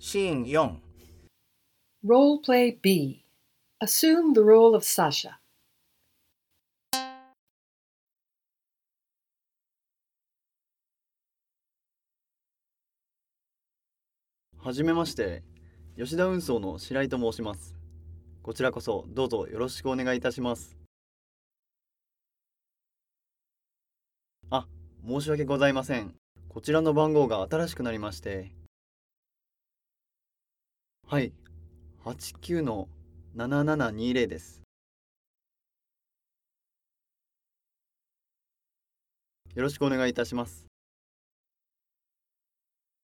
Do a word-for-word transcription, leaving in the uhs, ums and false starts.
シーンよん。 Role play B. Assume the role of Sasha. はじめまして、吉田運送の白井と申します。こちらこそどうぞよろしくお願いいたします。あ、申し訳ございません。こちらの番号が新しくなりまして。はい、はちきゅうのななななにじゅうです。よろしくお願いいたします。